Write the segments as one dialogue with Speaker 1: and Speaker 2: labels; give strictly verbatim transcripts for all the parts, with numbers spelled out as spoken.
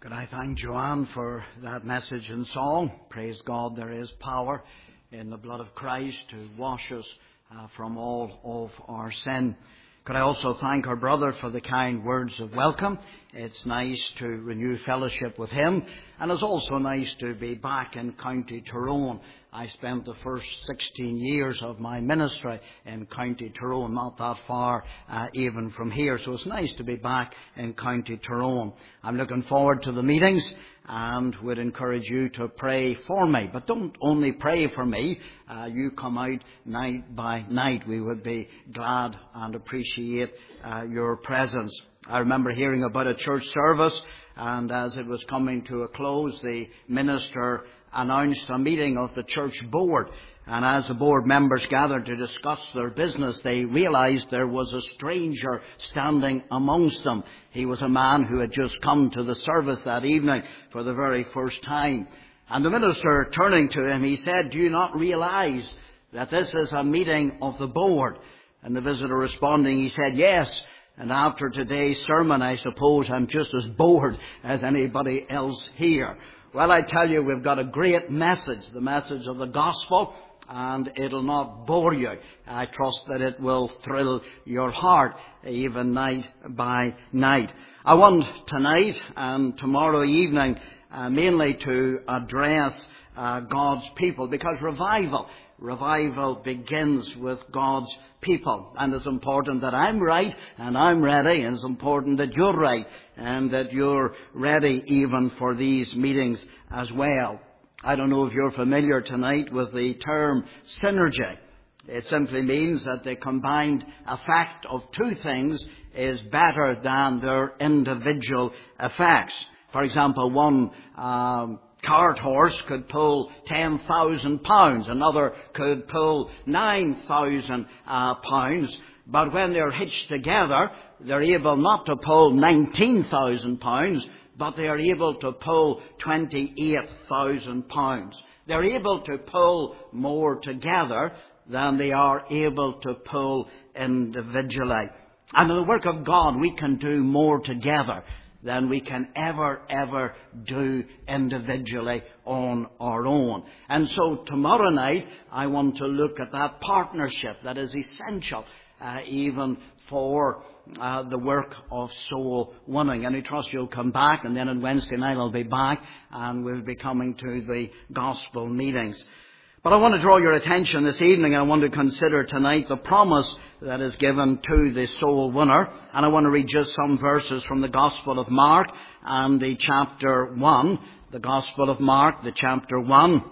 Speaker 1: Could I thank Joanne for that message and song? Praise God, there is power in the blood of Christ to wash us uh, from all of our sin. Could I also thank our brother for the kind words of welcome? It's nice to renew fellowship with him, and it's also nice to be back in County Tyrone. I spent the first sixteen years of my ministry in County Tyrone, not that far uh, even from here. So it's nice to be back in County Tyrone. I'm looking forward to the meetings and would encourage you to pray for me. But don't only pray for me. Uh, you come out night by night. We would be glad and appreciate uh, your presence. I remember hearing about a church service, and as it was coming to a close, the minister announced a meeting of the church board. And as the board members gathered to discuss their business, they realized there was a stranger standing amongst them. He was a man who had just come to the service that evening for the very first time. And the minister, turning to him, he said, "Do you not realize that this is a meeting of the board?" And the visitor responding, he said, "Yes. And after today's sermon, I suppose I'm just as bored as anybody else here." Well, I tell you, we've got a great message, the message of the gospel, and it'll not bore you. I trust that it will thrill your heart, even night by night. I want tonight and tomorrow evening uh, mainly to address uh, God's people, because revival, revival begins with God's people. And it's important that I'm right and I'm ready, and it's important that you're right and that you're ready even for these meetings as well. I don't know if you're familiar tonight with the term synergy. It simply means that the combined effect of two things is better than their individual effects. For example, one um, cart horse could pull ten thousand pounds. Another could pull nine thousand uh, pounds. But when they're hitched together, they're able not to pull nineteen thousand pounds, but they are able to pull twenty-eight thousand pounds. They're able to pull more together than they are able to pull individually. And in the work of God, we can do more together than we can ever, ever do individually on our own. And so tomorrow night, I want to look at that partnership that is essential uh, even for uh, the work of soul winning. And I trust you'll come back, and then on Wednesday night I'll be back, and we'll be coming to the gospel meetings. But I want to draw your attention this evening, and I want to consider tonight the promise that is given to the soul winner. And I want to read just some verses from the Gospel of Mark and the chapter one. The Gospel of Mark, the chapter one.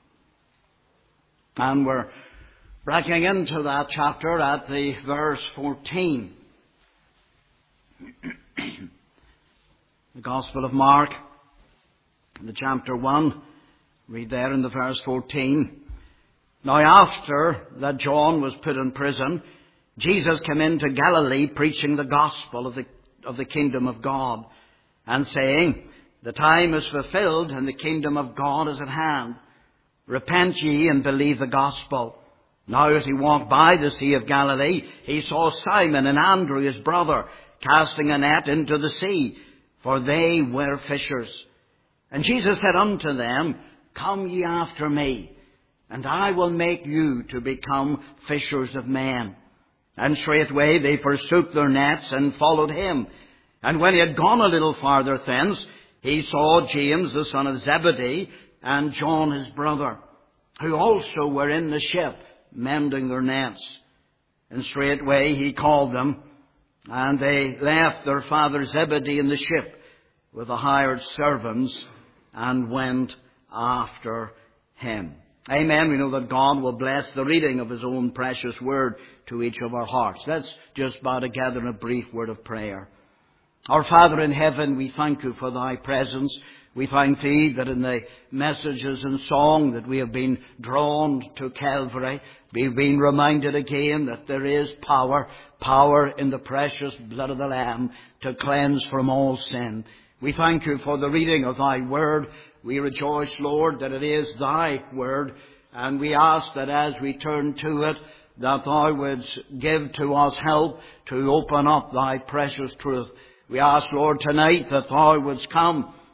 Speaker 1: And we're breaking into that chapter at the verse fourteen. The Gospel of Mark, the chapter one. Read there in the verse fourteen. "Now after that John was put in prison, Jesus came into Galilee preaching the gospel of the, of the kingdom of God, and saying, 'The time is fulfilled and the kingdom of God is at hand. Repent ye and believe the gospel.' Now as he walked by the Sea of Galilee, he saw Simon and Andrew his brother casting a net into the sea, for they were fishers. And Jesus said unto them, 'Come ye after me, and I will make you to become fishers of men.' And straightway they forsook their nets and followed him. And when he had gone a little farther thence, he saw James the son of Zebedee and John his brother, who also were in the ship, mending their nets. And straightway he called them, and they left their father Zebedee in the ship with the hired servants, and went after him." Amen. We know that God will bless the reading of his own precious word to each of our hearts. Let's just bow together in a brief word of prayer. Our Father in heaven, we thank you for thy presence. We thank thee that in the messages and song that we have been drawn to Calvary, we've been reminded again that there is power, power in the precious blood of the Lamb to cleanse from all sin. We thank you for the reading of thy word. We rejoice, Lord, that it is thy word, and we ask that as we turn to it, that thou wouldst give to us help to open up thy precious truth. We ask, Lord, tonight that thou wouldst come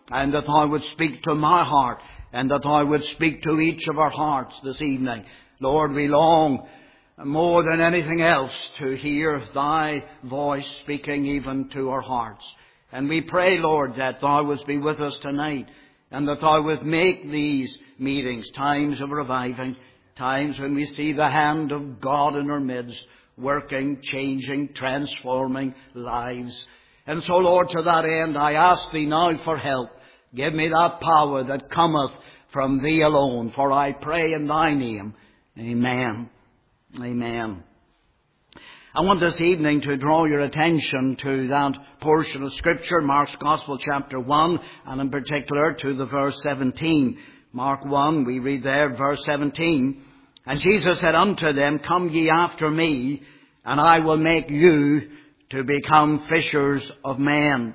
Speaker 1: and that Thou would speak to my heart, and that Thou would speak to each of our hearts this evening. Lord, we long more than anything else to hear Thy voice speaking even to our hearts. And we pray, Lord, that Thou wouldst be with us tonight, and that Thou wouldst make these meetings times of reviving, times when we see the hand of God in our midst, working, changing, transforming lives. And so, Lord, to that end, I ask Thee now for help. Give me that power that cometh from Thee alone, for I pray in Thy name. Amen. Amen. I want this evening to draw your attention to that portion of Scripture, Mark's Gospel, chapter one, and in particular to the verse seventeen. Mark one, we read there, verse seventeen. And Jesus said unto them, Come ye after me, and I will make you to become fishers of men.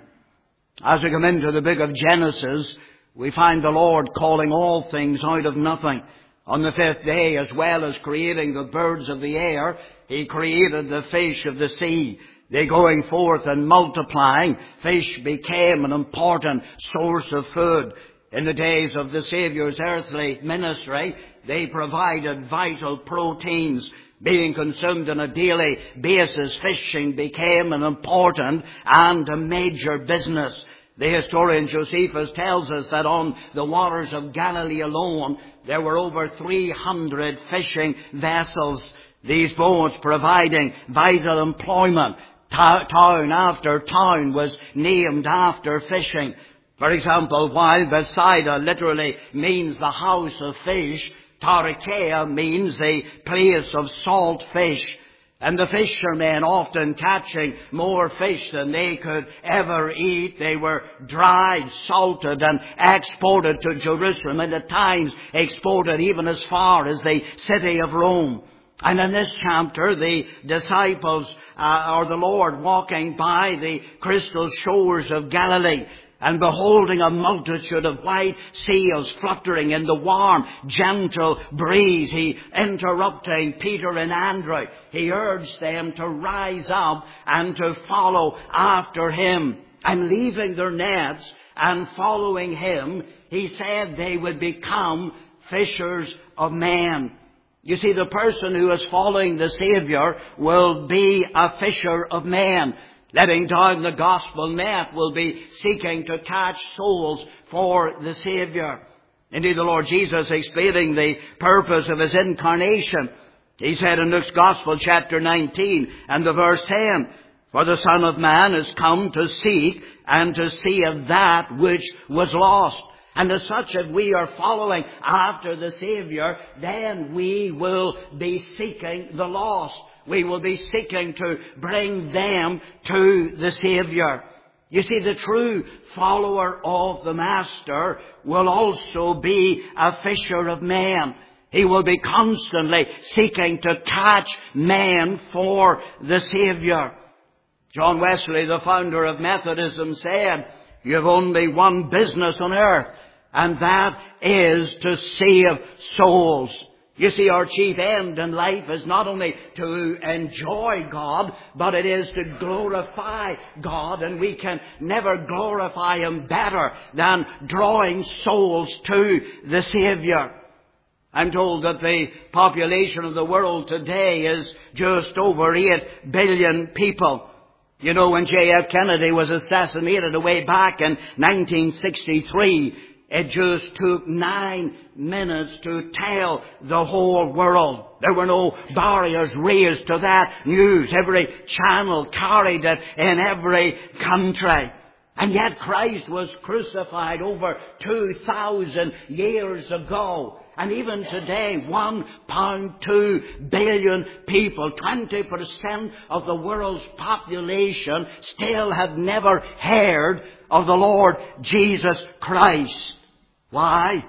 Speaker 1: As we come into the book of Genesis, we find the Lord calling all things out of nothing. On the fifth day, as well as creating the birds of the air, He created the fish of the sea. They going forth and multiplying, fish became an important source of food. In the days of the Saviour's earthly ministry, they provided vital proteins. Being consumed on a daily basis, fishing became an important and a major business. The historian Josephus tells us that on the waters of Galilee alone, there were over three hundred fishing vessels. These boats providing vital employment. Ta- town after town was named after fishing. For example, while Bethsaida literally means the house of fish, Tarichaea means the place of salt fish. And the fishermen, often catching more fish than they could ever eat, they were dried, salted, and exported to Jerusalem, and at times exported even as far as the city of Rome. And in this chapter, the disciples, uh, or the Lord, walking by the crystal shores of Galilee, and beholding a multitude of white sails fluttering in the warm, gentle breeze, He, interrupting Peter and Andrew, He urged them to rise up and to follow after Him. And leaving their nets and following Him, He said they would become fishers of men. You see, the person who is following the Saviour will be a fisher of men. Letting down the gospel net will be seeking to catch souls for the Saviour. Indeed, the Lord Jesus, explaining the purpose of His incarnation, He said in Luke's Gospel, chapter nineteen, and the verse ten, For the Son of Man is come to seek and to save that which was lost. And as such, if we are following after the Saviour, then we will be seeking the lost. We will be seeking to bring them to the Saviour. You see, the true follower of the Master will also be a fisher of men. He will be constantly seeking to catch men for the Saviour. John Wesley, the founder of Methodism, said, You have only one business on earth, and that is to save souls. You see, our chief end in life is not only to enjoy God, but it is to glorify God. And we can never glorify Him better than drawing souls to the Saviour. I'm told that the population of the world today is just over eight billion people. You know, when J F Kennedy was assassinated way back in nineteen sixty-three, it just took nine minutes to tell the whole world. There were no barriers raised to that news. Every channel carried it in every country. And yet Christ was crucified over two thousand years ago. And even today, one point two billion people, twenty percent of the world's population, still have never heard of the Lord Jesus Christ. Why?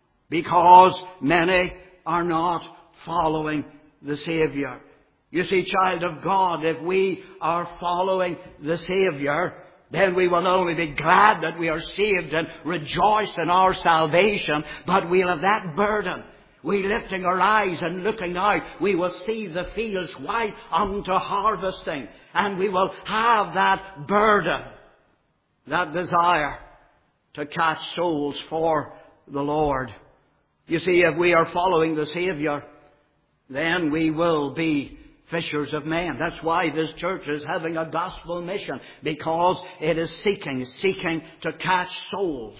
Speaker 1: Because many are not following the Saviour. You see, child of God, if we are following the Saviour, then we will not only be glad that we are saved and rejoice in our salvation, but we'll have that burden. We lifting our eyes and looking out, we will see the fields white unto harvesting. And we will have that burden, that desire to catch souls for the Lord. You see, if we are following the Saviour, then we will be fishers of men. That's why this church is having a gospel mission, because it is seeking, seeking to catch souls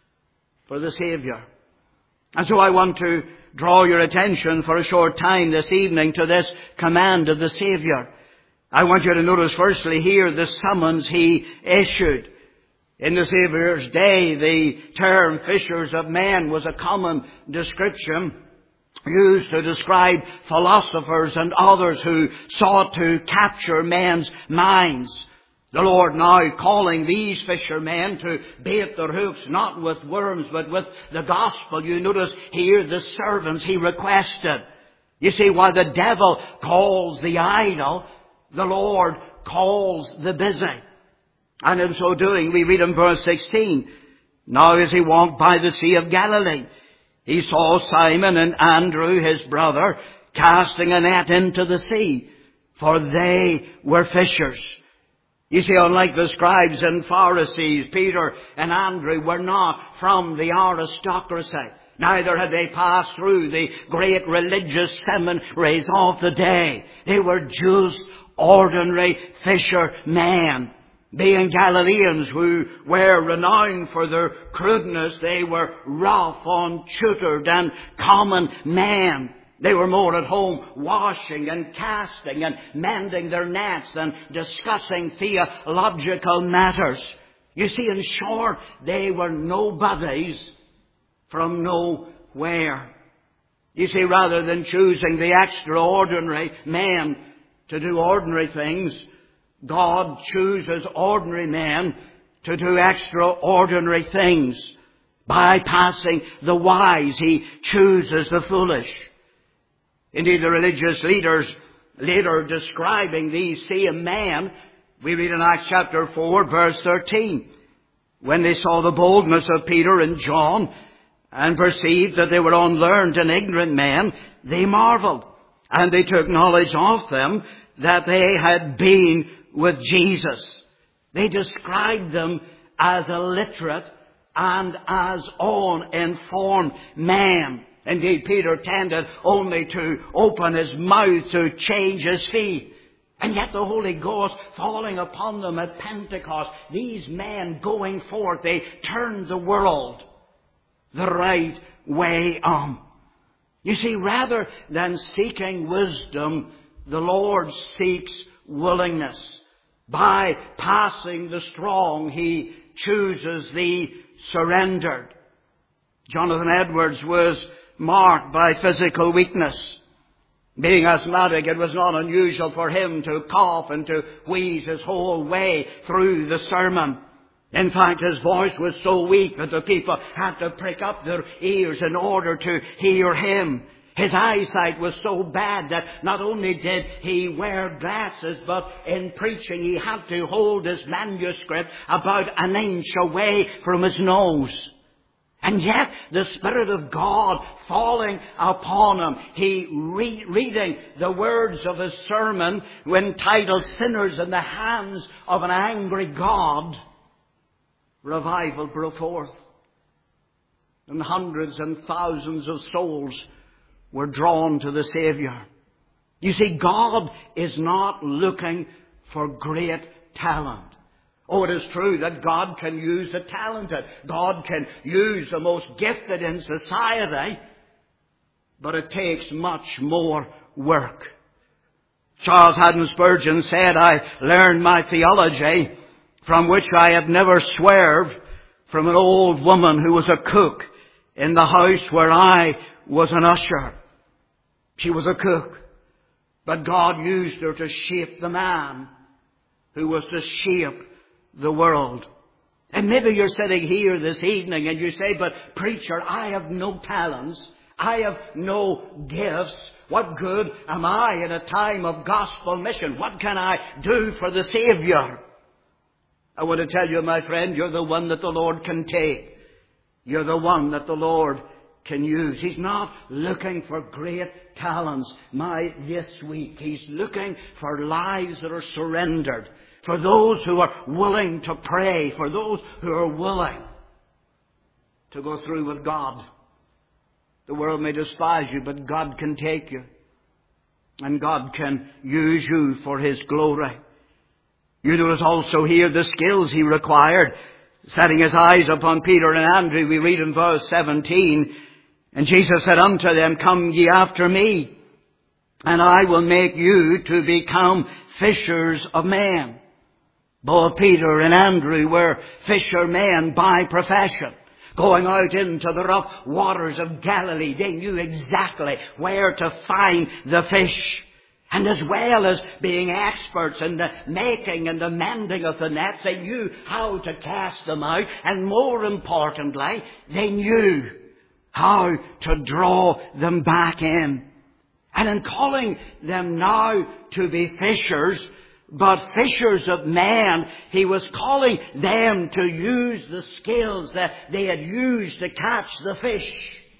Speaker 1: for the Saviour. And so I want to draw your attention for a short time this evening to this command of the Saviour. I want you to notice firstly here the summons He issued. In the Saviour's day, the term fishers of men was a common description used to describe philosophers and others who sought to capture men's minds. The Lord now calling these fishermen to bait their hooks not with worms but with the gospel. You notice here the servants He requested. You see, while the devil calls the idle, the Lord calls the busy. And in so doing, we read in verse sixteen, now as He walked by the Sea of Galilee, He saw Simon and Andrew, his brother, casting a net into the sea, for they were fishers. You see, unlike the scribes and Pharisees, Peter and Andrew were not from the aristocracy. Neither had they passed through the great religious seminaries of the day. They were just ordinary fishermen. Being Galileans who were renowned for their crudeness, they were rough, untutored and common men. They were more at home washing and casting and mending their nets than discussing theological matters. You see, in short, they were nobodies from nowhere. You see, rather than choosing the extraordinary men to do ordinary things, God chooses ordinary men to do extraordinary things. Bypassing the wise, He chooses the foolish. Indeed, the religious leaders later describing these same men, we read in Acts chapter four, verse thirteen, when they saw the boldness of Peter and John and perceived that they were unlearned and ignorant men, they marveled, and they took knowledge of them that they had been with Jesus. They described them as illiterate and as uninformed men. Indeed, Peter tended only to open his mouth to change his feet. And yet the Holy Ghost falling upon them at Pentecost, these men going forth, they turned the world the right way on. You see, rather than seeking wisdom, the Lord seeks willingness. By passing the strong, He chooses the surrendered. Jonathan Edwards was marked by physical weakness. Being asthmatic, it was not unusual for him to cough and to wheeze his whole way through the sermon. In fact, his voice was so weak that the people had to prick up their ears in order to hear him. His eyesight was so bad that not only did he wear glasses, but in preaching he had to hold his manuscript about an inch away from his nose. And yet, the Spirit of God falling upon him, he re- reading the words of his sermon entitled Sinners in the Hands of an Angry God, revival broke forth. And hundreds and thousands of souls were drawn to the Saviour. You see, God is not looking for great talent. Oh, it is true that God can use the talented. God can use the most gifted in society. But it takes much more work. Charles Haddon Spurgeon said, I learned my theology from which I have never swerved from an old woman who was a cook in the house where I was an usher. She was a cook, but God used her to shape the man who was to shape the world. And maybe you're sitting here this evening and you say, but preacher, I have no talents. I have no gifts. What good am I in a time of gospel mission? What can I do for the Saviour? I want to tell you, my friend, you're the one that the Lord can take. You're the one that the Lord can use. He's not looking for great talents my this week. He's looking for lives that are surrendered. For those who are willing to pray. For those who are willing to go through with God. The world may despise you, but God can take you. And God can use you for His glory. You notice also here the skills He required. Setting His eyes upon Peter and Andrew, we read in verse seventeen, and Jesus said unto them, Come ye after me, and I will make you to become fishers of men. Both Peter and Andrew were fishermen by profession. Going out into the rough waters of Galilee, they knew exactly where to find the fish. And as well as being experts in the making and the mending of the nets, they knew how to cast them out. And more importantly, they knew how to draw them back in. And in calling them now to be fishers, but fishers of men, He was calling them to use the skills that they had used to catch the fish.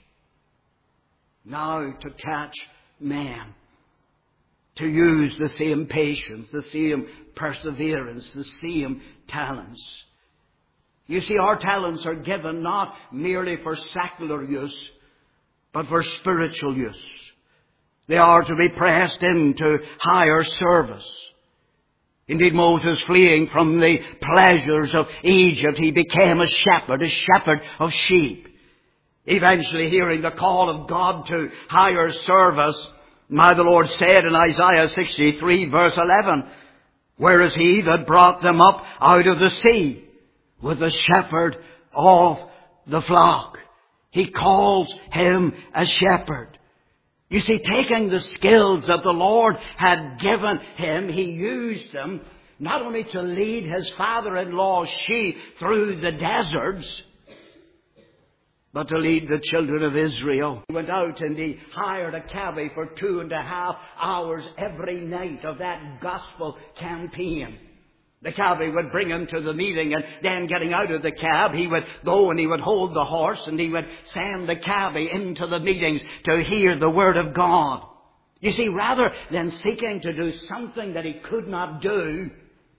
Speaker 1: Now to catch men. To use the same patience, the same perseverance, the same talents. You see, our talents are given not merely for secular use, but for spiritual use. They are to be pressed into higher service. Indeed, Moses, fleeing from the pleasures of Egypt, he became a shepherd, a shepherd of sheep. Eventually, hearing the call of God to higher service, my the Lord said in Isaiah sixty-three, verse eleven, Where is he that brought them up out of the sea? With the shepherd of the flock. He calls him a shepherd. You see, taking the skills that the Lord had given him, he used them not only to lead his father-in-law's sheep through the deserts, but to lead the children of Israel. He went out and he hired a cabby for two and a half hours every night of that gospel campaign. The cabby would bring him to the meeting, and then getting out of the cab, he would go and he would hold the horse and he would send the cabby into the meetings to hear the Word of God. You see, rather than seeking to do something that he could not do,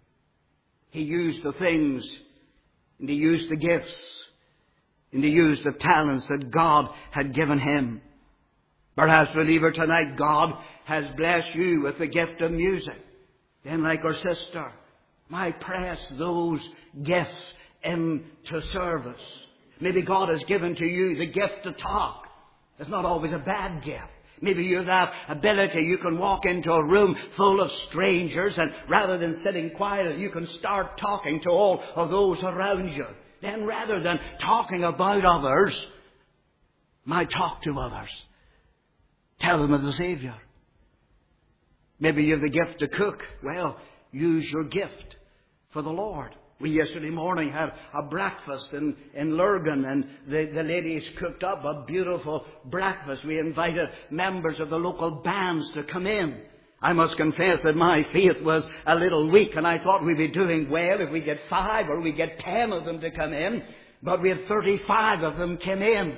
Speaker 1: he used the things and he used the gifts and he used the talents that God had given him. Perhaps, believer, tonight God has blessed you with the gift of music. Then, like our sister, my press those gifts into service. Maybe God has given to you the gift to talk. It's not always a bad gift. Maybe you have that ability. You can walk into a room full of strangers, and rather than sitting quietly, you can start talking to all of those around you. Then rather than talking about others, might talk to others. Tell them of the Savior. Maybe you have the gift to cook. Well, use your gift for the Lord. We yesterday morning had a breakfast in, in Lurgan, and the, the ladies cooked up a beautiful breakfast. We invited members of the local bands to come in. I must confess that my faith was a little weak, and I thought we'd be doing well if we get five or we get ten of them to come in. But we had thirty-five of them came in.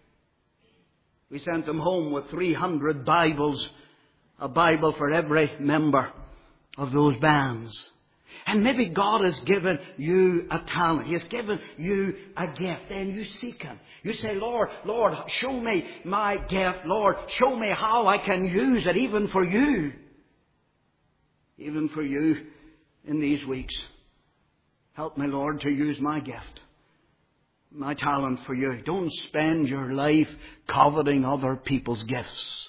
Speaker 1: We sent them home with three hundred Bibles, a Bible for every member of those bands. And maybe God has given you a talent. He has given you a gift. And you seek Him. You say, Lord, Lord, show me my gift. Lord, show me how I can use it even for you. Even for you in these weeks. Help me, Lord, to use my gift. My talent for you. Don't spend your life coveting other people's gifts.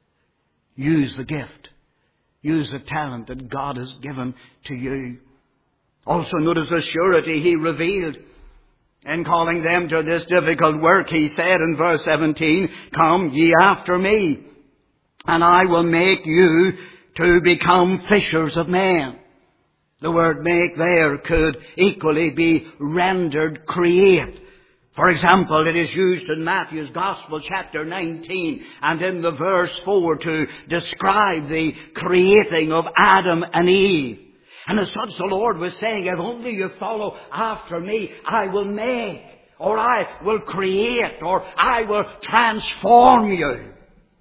Speaker 1: Use the gift. Use the talent that God has given to you. Also notice the surety He revealed. In calling them to this difficult work, He said in verse seventeen, Come ye after me, and I will make you to become fishers of men. The word make there could equally be rendered create. For example, it is used in Matthew's Gospel, chapter nineteen, and in the verse four to describe the creating of Adam and Eve. And as such, the Lord was saying, if only you follow after me, I will make, or I will create, or I will transform you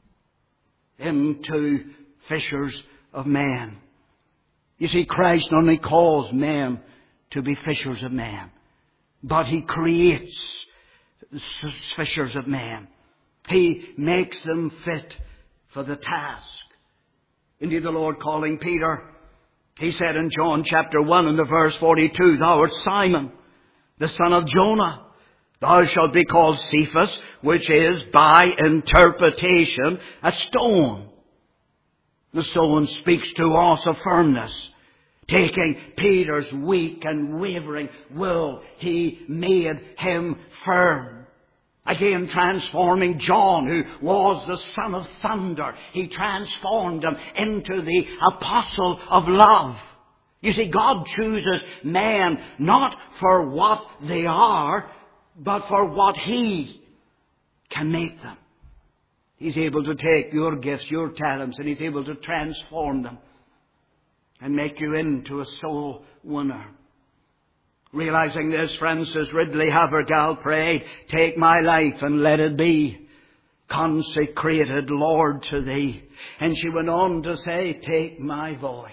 Speaker 1: into fishers of men. You see, Christ not only calls men to be fishers of men, but He creates fishers of men. He makes them fit for the task. Indeed, the Lord calling Peter, He said in John chapter one and the verse forty-two, Thou art Simon, the son of Jonah. Thou shalt be called Cephas, which is by interpretation a stone. The stone speaks to us of firmness. Taking Peter's weak and wavering will, He made him firm. Again, transforming John, who was the son of thunder, He transformed him into the apostle of love. You see, God chooses men not for what they are, but for what He can make them. He's able to take your gifts, your talents, and He's able to transform them and make you into a soul winner. Realizing this, Frances Ridley Havergal prayed, Take my life and let it be consecrated, Lord, to Thee. And she went on to say, Take my voice,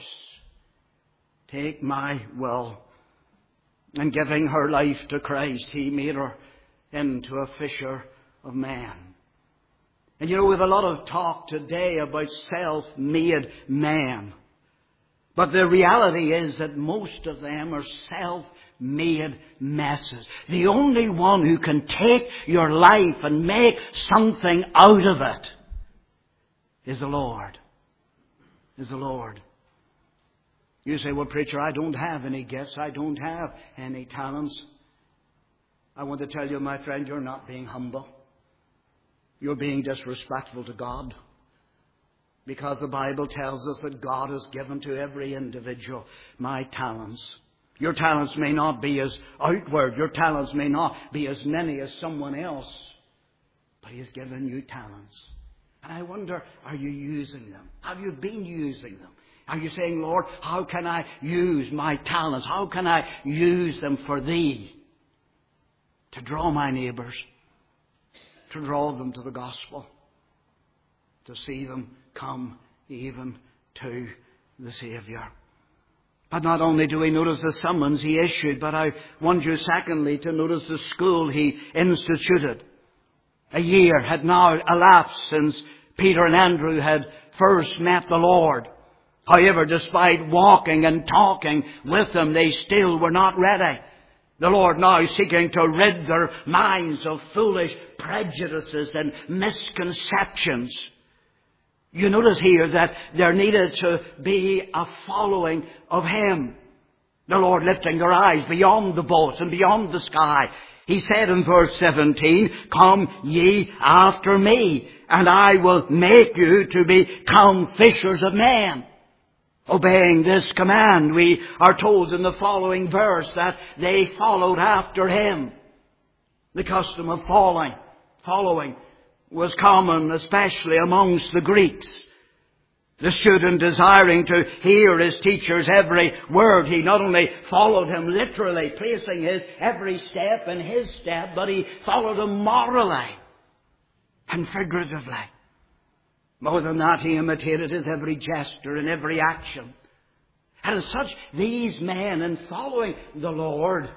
Speaker 1: take my will. And giving her life to Christ, He made her into a fisher of men. And you know, we have a lot of talk today about self-made men. But the reality is that most of them are self-made messes. The only one who can take your life and make something out of it is the Lord. Is the Lord. You say, well, preacher, I don't have any gifts. I don't have any talents. I want to tell you, my friend, you're not being humble. You're being disrespectful to God. Because the Bible tells us that God has given to every individual my talents. Your talents may not be as outward. Your talents may not be as many as someone else. But He has given you talents. And I wonder, are you using them? Have you been using them? Are you saying, Lord, how can I use my talents? How can I use them for Thee? To draw my neighbours. To draw them to the gospel. To see them come even to the Saviour. But not only do we notice the summons He issued, but I want you secondly to notice the school He instituted. A year had now elapsed since Peter and Andrew had first met the Lord. However, despite walking and talking with Him, they still were not ready. The Lord now seeking to rid their minds of foolish prejudices and misconceptions. You notice here that there needed to be a following of Him. The Lord lifting their eyes beyond the boats and beyond the sky. He said in verse seventeen, Come ye after me, and I will make you to become fishers of men. Obeying this command, we are told in the following verse that they followed after Him. The custom of following, following was common, especially amongst the Greeks. The student desiring to hear his teacher's every word, he not only followed him literally, placing his every step in his step, but he followed him morally and figuratively. More than that, he imitated his every gesture and every action. And as such, these men, in following the Lord,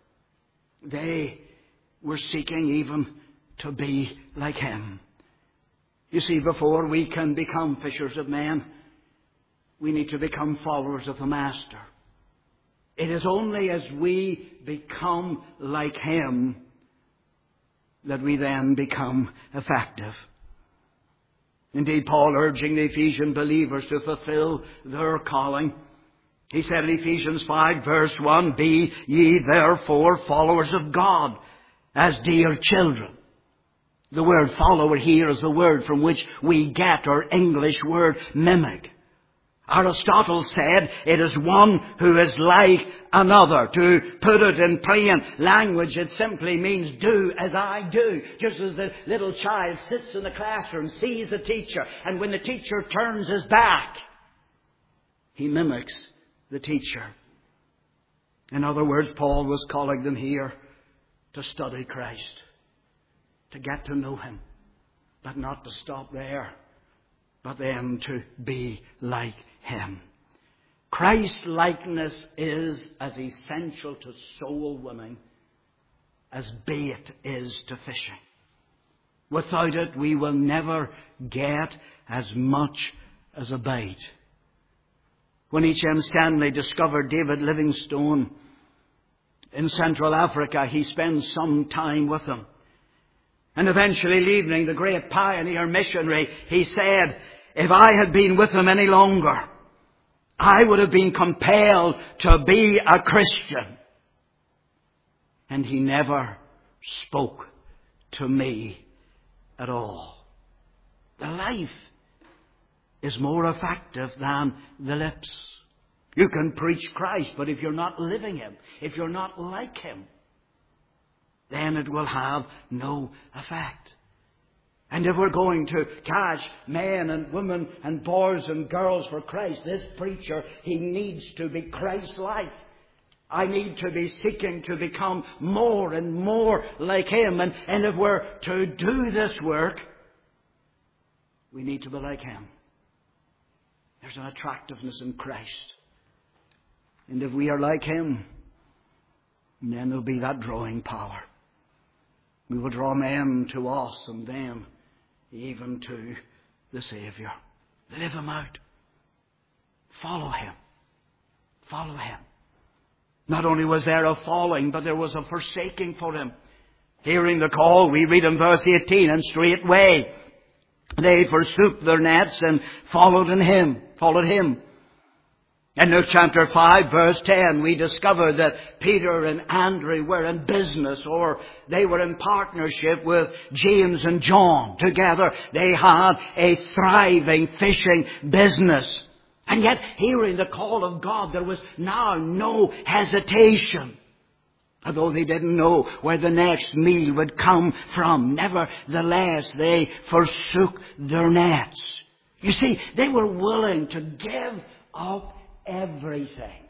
Speaker 1: they were seeking even to be like Him. You see, before we can become fishers of men, we need to become followers of the Master. It is only as we become like Him that we then become effective. Indeed, Paul urging the Ephesian believers to fulfill their calling. He said in Ephesians five verse one, Be ye therefore followers of God as dear children. The word follower here is the word from which we get our English word mimic. Aristotle said it is one who is like another. To put it in plain language, it simply means do as I do. Just as the little child sits in the classroom, sees the teacher, and when the teacher turns his back, he mimics the teacher. In other words, Paul was calling them here to study Christ, to get to know Him, but not to stop there, but then to be like Him. Christ-likeness is as essential to soul winning as bait is to fishing. Without it, we will never get as much as a bite. When H M Stanley discovered David Livingstone in Central Africa, he spent some time with him. And eventually, leaving the great pioneer missionary, he said, if I had been with him any longer, I would have been compelled to be a Christian. And he never spoke to me at all. The life is more effective than the lips. You can preach Christ, but if you're not living Him, if you're not like Him, then it will have no effect. And if we're going to catch men and women and boys and girls for Christ, this preacher, he needs to be Christ-like. I need to be seeking to become more and more like Him. And, and if we're to do this work, we need to be like Him. There's an attractiveness in Christ. And if we are like Him, then there'll be that drawing power. We will draw men to us and then even to the Saviour. Live Him out. Follow Him. Follow Him. Not only was there a following, but there was a forsaking for Him. Hearing the call, we read in verse eighteen, and straightway they forsook their nets and followed in Him, followed Him. In Luke chapter five, verse ten, we discover that Peter and Andrew were in business, or they were in partnership with James and John. Together they had a thriving fishing business. And yet, hearing the call of God, there was now no hesitation. Although they didn't know where the next meal would come from, nevertheless, they forsook their nets. You see, they were willing to give up everything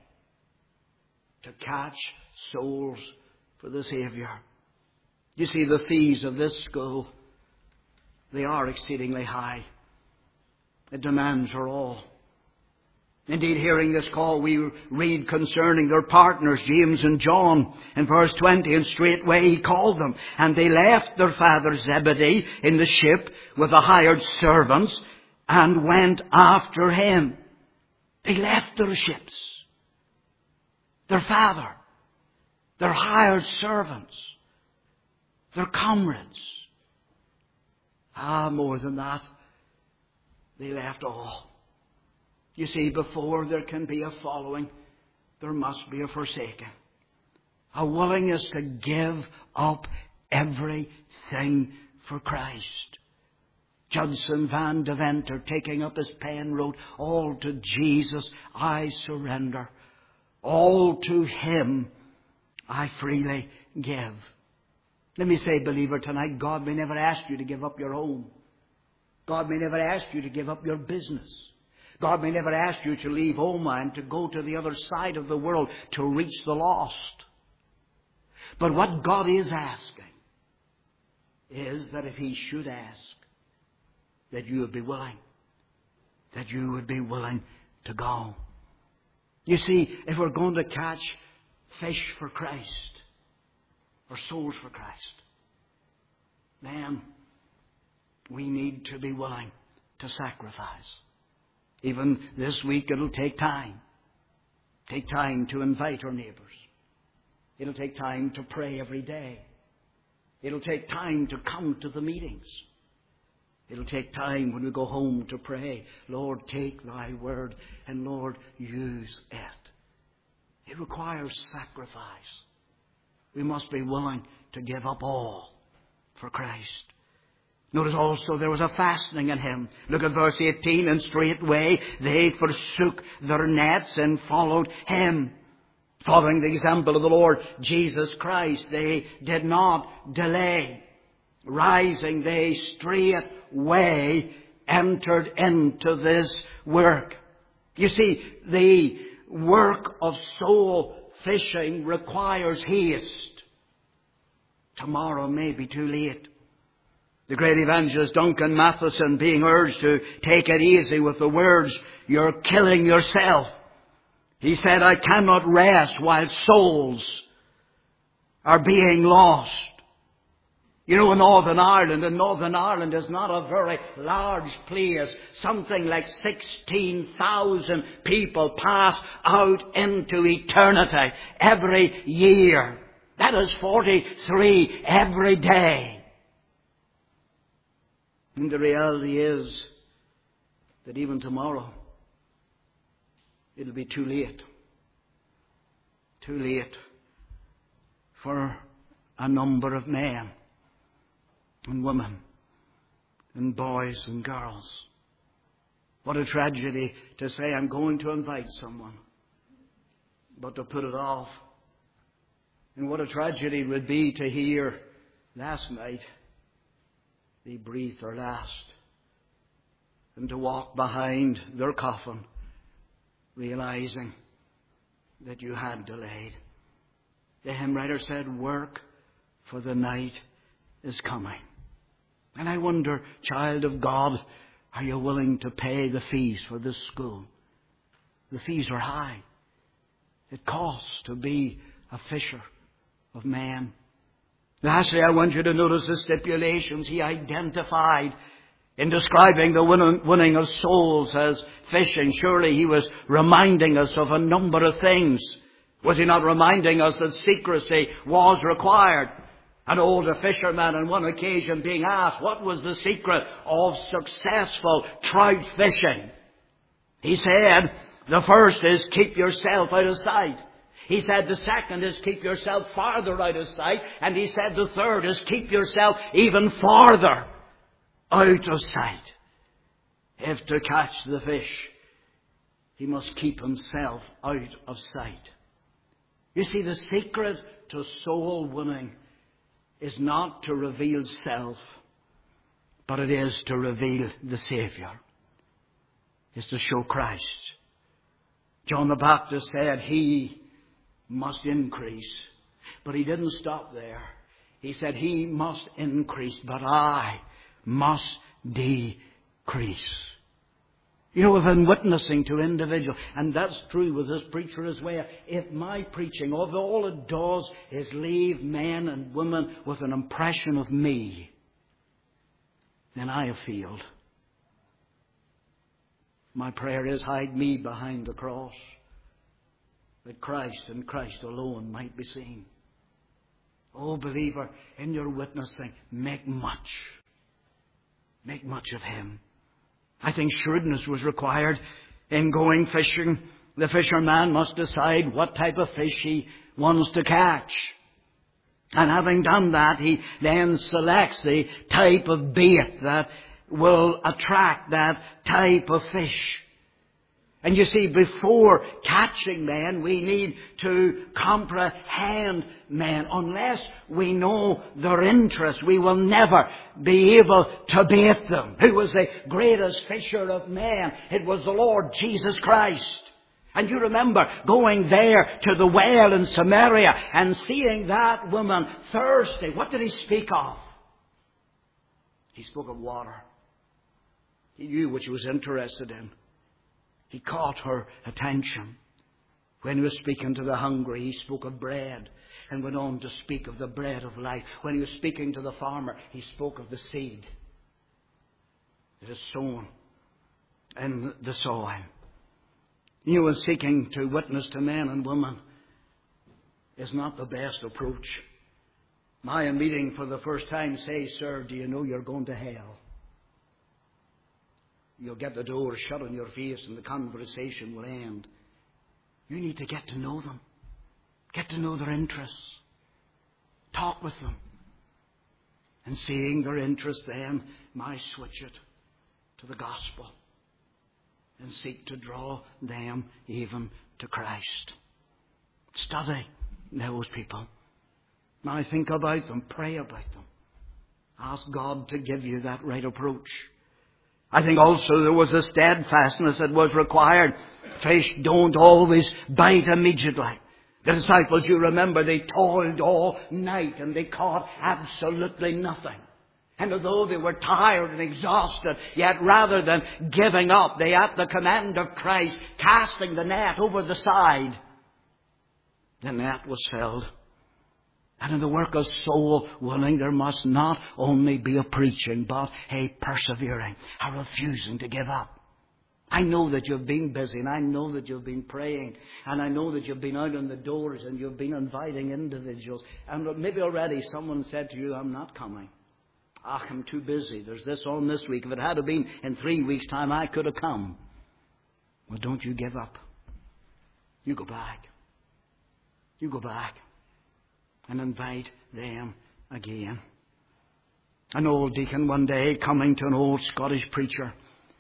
Speaker 1: to catch souls for the Saviour. You see, the fees of this school, they are exceedingly high. The demands are all. Indeed, hearing this call, we read concerning their partners, James and John, in verse twenty, and straightway He called them, and they left their father Zebedee in the ship with the hired servants, and went after Him. They left their ships, their father, their hired servants, their comrades. Ah, more than that, they left all. You see, before there can be a following, there must be a forsaking. A willingness to give up everything for Christ. Judson Van Deventer, taking up his pen, wrote, all to Jesus I surrender. All to Him I freely give. Let me say, believer, tonight, God may never ask you to give up your home. God may never ask you to give up your business. God may never ask you to leave Oma and to go to the other side of the world to reach the lost. But what God is asking is that if He should ask, that you would be willing. That you would be willing to go. You see, if we're going to catch fish for Christ, or souls for Christ, then we need to be willing to sacrifice. Even this week, it'll take time. Take time to invite our neighbours. It'll take time to pray every day. It'll take time to come to the meetings. It'll take time when we go home to pray, Lord, take Thy word, and Lord, use it. It requires sacrifice. We must be willing to give up all for Christ. Notice also there was a fastening in Him. Look at verse eighteen. And straightway they forsook their nets and followed Him. Following the example of the Lord Jesus Christ, they did not delay. Rising, they straightway entered into this work. You see, the work of soul fishing requires haste. Tomorrow may be too late. The great evangelist Duncan Matheson, being urged to take it easy with the words, "You're killing yourself," he said, "I cannot rest while souls are being lost. You know, in Northern Ireland, and Northern Ireland is not a very large place. Something like sixteen thousand people pass out into eternity every year. That is forty-three every day. And the reality is that even tomorrow, it'll be too late. Too late for a number of men and women and boys and girls. What a tragedy to say, I'm going to invite someone, but to put it off. And what a tragedy it would be to hear last night they breathed their last, and to walk behind their coffin realizing that you had delayed. The hymn writer said, work, for the night is coming. And I wonder, child of God, are you willing to pay the fees for this school? The fees are high. It costs to be a fisher of men. Lastly, I want you to notice the stipulations he identified in describing the winning of souls as fishing. Surely he was reminding us of a number of things. Was he not reminding us that secrecy was required? An older fisherman on one occasion being asked, what was the secret of successful trout fishing? He said, the first is keep yourself out of sight. He said the second is keep yourself farther out of sight. And he said the third is keep yourself even farther out of sight. If to catch the fish, he must keep himself out of sight. You see, the secret to soul winning is not to reveal self, but it is to reveal the Savior. It's to show Christ. John the Baptist said he must increase, but he didn't stop there. He said he must increase, but I must decrease. You know, we've been witnessing to individuals, and that's true with this preacher as well. If my preaching, of all it does is leave men and women with an impression of me, then I have failed. My prayer is, hide me behind the cross, that Christ and Christ alone might be seen. Oh, believer, in your witnessing, make much. Make much of Him. I think shrewdness was required in going fishing. The fisherman must decide what type of fish he wants to catch. And having done that, he then selects the type of bait that will attract that type of fish. And you see, before catching men, we need to comprehend men. Unless we know their interest, we will never be able to bait them. Who was the greatest fisher of men? It was the Lord Jesus Christ. And you remember going there to the well in Samaria and seeing that woman thirsty. What did he speak of? He spoke of water. He knew what she was interested in. He caught her attention. When he was speaking to the hungry, he spoke of bread and went on to speak of the bread of life. When he was speaking to the farmer, he spoke of the seed that is sown in the soil. You know, seeking to witness to men and women is not the best approach. My meeting for the first time say, sir, do you know you're going to hell? You'll get the door shut on your face and the conversation will end. You need to get to know them. Get to know their interests. Talk with them. And seeing their interest then, my switch it to the gospel. And seek to draw them even to Christ. Study those people. Now think about them. Pray about them. Ask God to give you that right approach. I think also there was a steadfastness that was required. Fish don't always bite immediately. The disciples, you remember, they toiled all night and they caught absolutely nothing. And although they were tired and exhausted, yet rather than giving up, they, at the command of Christ, casting the net over the side, the net was filled. And in the work of soul winning, there must not only be a preaching, but a persevering, a refusing to give up. I know that you've been busy, and I know that you've been praying, and I know that you've been out on the doors, and you've been inviting individuals. And maybe already someone said to you, I'm not coming. Ah, I'm too busy. There's this on this week. If it had been in three weeks' time, I could have come. Well, don't you give up. You go back. You go back and invite them again. An old deacon one day coming to an old Scottish preacher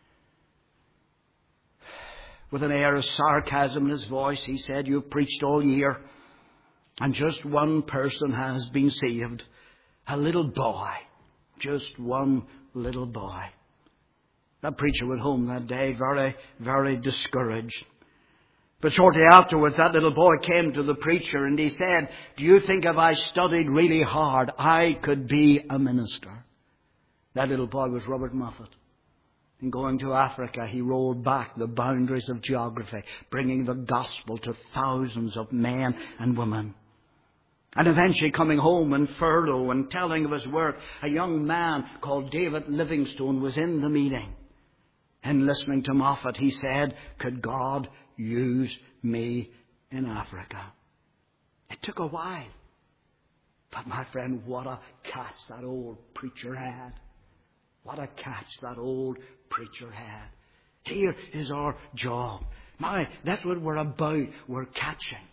Speaker 1: with an air of sarcasm in his voice, he said, you've preached all year and just one person has been saved. A little boy. Just one little boy. That preacher went home that day very, very discouraged. But shortly afterwards, that little boy came to the preacher and he said, do you think if I studied really hard, I could be a minister? That little boy was Robert Moffat. And going to Africa, he rolled back the boundaries of geography, bringing the gospel to thousands of men and women. And eventually coming home in furlough and telling of his work, a young man called David Livingstone was in the meeting. And listening to Moffat, he said, could God use me in Africa? It took a while. But my friend, what a catch that old preacher had. What a catch that old preacher had. Here is our job. My, that's what we're about. We're catching.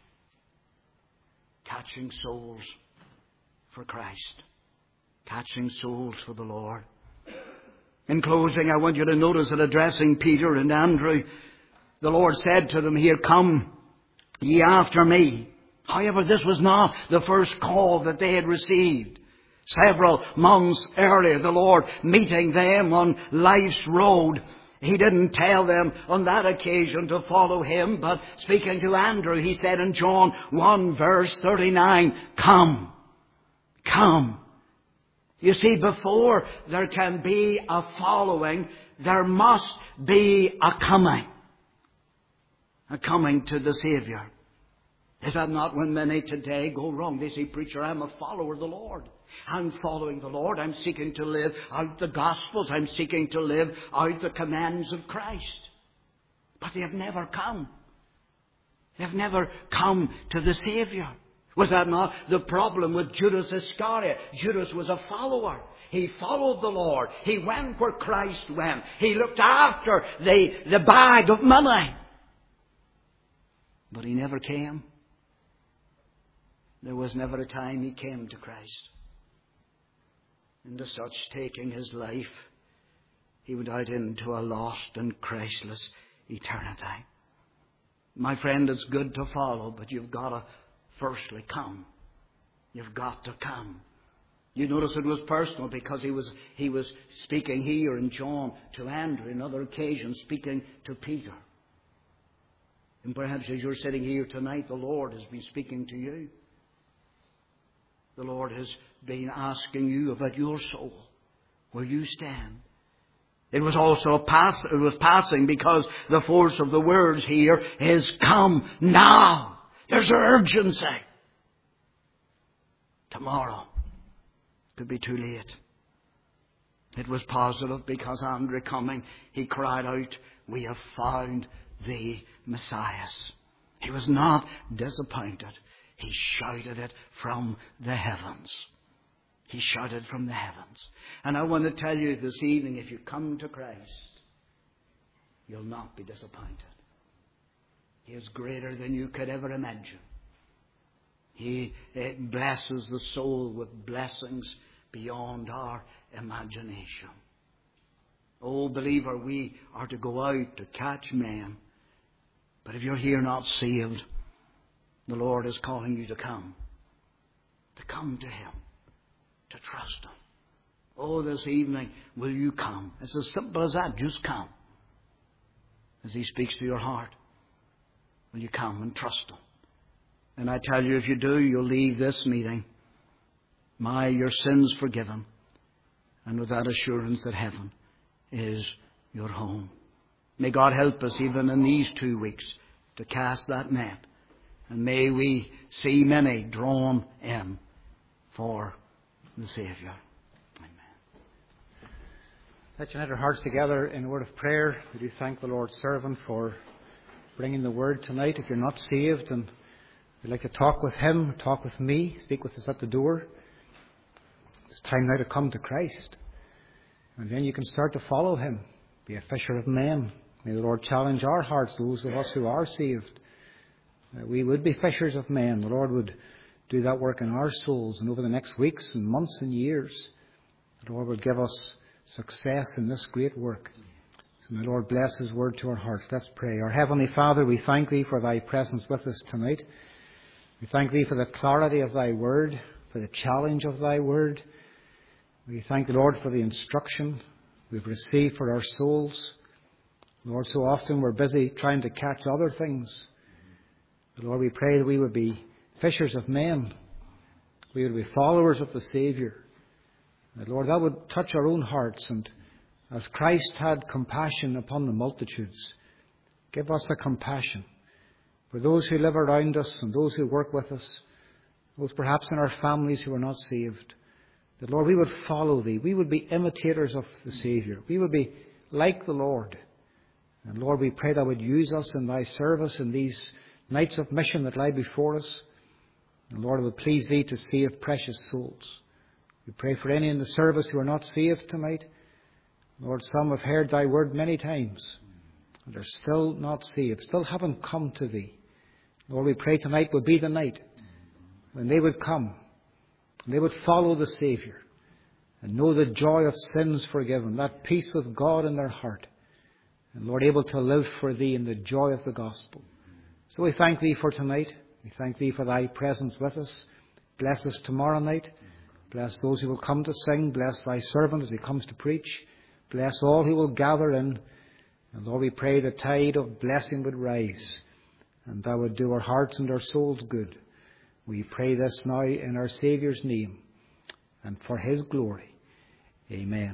Speaker 1: Catching souls for Christ. Catching souls for the Lord. In closing, I want you to notice that addressing Peter and Andrew, the Lord said to them here, come ye after me. However, this was not the first call that they had received. Several months earlier, the Lord meeting them on life's road, He didn't tell them on that occasion to follow Him, but speaking to Andrew, He said in John one verse thirty-nine, come, come. You see, before there can be a following, there must be a coming. A coming to the Saviour. Is that not when many today go wrong? They say, preacher, I'm a follower of the Lord. I'm following the Lord. I'm seeking to live out the Gospels. I'm seeking to live out the commands of Christ. But they have never come. They've never come to the Saviour. Was that not the problem with Judas Iscariot? Judas was a follower. He followed the Lord. He went where Christ went. He looked after the, the bag of money. But he never came. There was never a time he came to Christ. And as such, taking his life, he went out into a lost and Christless eternity. My friend, it's good to follow, but you've got to firstly come. You've got to come. You notice it was personal because he was he was speaking here in John to Andrew, in other occasions speaking to Peter. And perhaps as you're sitting here tonight, the Lord has been speaking to you. The Lord has been asking you about your soul, where you stand. It was also a pass, it was passing because the force of the words here is come now. There's urgency. Tomorrow could be too late. It was positive because Andrew coming, he cried out, we have found the Messiah. He was not disappointed. He shouted it from the heavens. He shouted from the heavens. And I want to tell you this evening, if you come to Christ, you'll not be disappointed. He is greater than you could ever imagine. He blesses the soul with blessings beyond our imagination. Oh, believer, we are to go out to catch men. But if you're here not saved, the Lord is calling you to come. To come to Him. To trust Him. Oh, this evening, will you come? It's as simple as that. Just come. As He speaks to your heart. Will you come and trust Him? And I tell you, if you do, you'll leave this meeting. My, your sins forgiven. And with that assurance that heaven is your home. May God help us even in these two weeks to cast that net. And may we see many drawn in for the Saviour.
Speaker 2: Let's unite our hearts together in a word of prayer. We do thank the Lord's servant for bringing the word tonight. If you're not saved and you'd like to talk with him, talk with me, speak with us at the door, it's time now to come to Christ. And then you can start to follow him. Be a fisher of men. May the Lord challenge our hearts, those of us who are saved. That we would be fishers of men. The Lord would do that work in our souls. And over the next weeks and months and years, the Lord would give us success in this great work. So may the Lord bless his word to our hearts. Let's pray. Our Heavenly Father, we thank thee for thy presence with us tonight. We thank thee for the clarity of thy word, for the challenge of thy word. We thank the Lord for the instruction we've received for our souls. Lord, so often we're busy trying to catch other things. But Lord, we pray that we would be fishers of men. We would be followers of the Saviour. That, Lord, that would touch our own hearts. And as Christ had compassion upon the multitudes, give us a compassion for those who live around us and those who work with us, those perhaps in our families who are not saved. That, Lord, we would follow thee. We would be imitators of the Saviour. We would be like the Lord. And Lord, we pray that would use us in thy service in these nights of mission that lie before us. And Lord, it would please thee to save precious souls. We pray for any in the service who are not saved tonight. Lord, some have heard thy word many times and are still not saved, still haven't come to thee. Lord, we pray tonight would be the night when they would come and they would follow the Saviour and know the joy of sins forgiven, that peace with God in their heart. And Lord, able to live for thee in the joy of the gospel. So we thank thee for tonight. We thank thee for thy presence with us. Bless us tomorrow night. Bless those who will come to sing. Bless thy servant as he comes to preach. Bless all who will gather in. And Lord, we pray the tide of blessing would rise, and thou would do our hearts and our souls good. We pray this now in our Saviour's name and for his glory. Amen.